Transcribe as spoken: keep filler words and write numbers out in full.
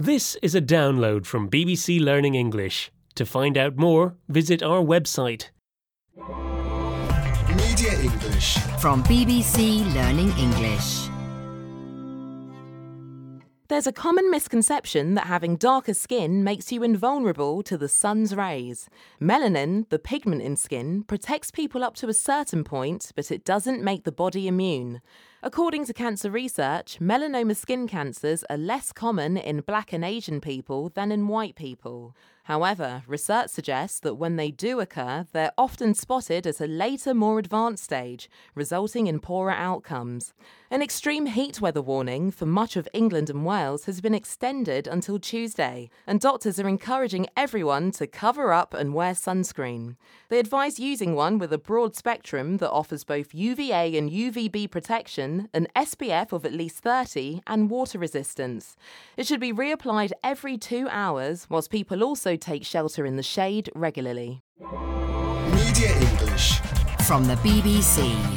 This is a download from B B C Learning English. To find out more, visit our website. Media English from B B C Learning English. There's a common misconception that having darker skin makes you invulnerable to the sun's rays. Melanin, the pigment in skin, protects people up to a certain point, but it doesn't make the body immune. According to cancer research, melanoma skin cancers are less common in black and Asian people than in white people. However, research suggests that when they do occur, they're often spotted at a later, more advanced stage, resulting in poorer outcomes. An extreme heat weather warning for much of England and Wales has been extended until Tuesday, and doctors are encouraging everyone to cover up and wear sunscreen. They advise using one with a broad spectrum that offers both U V A and U V B protection, an S P F of at least thirty, and water resistance. It should be reapplied every two hours, whilst people also take shelter in the shade regularly. Media English from the B B C.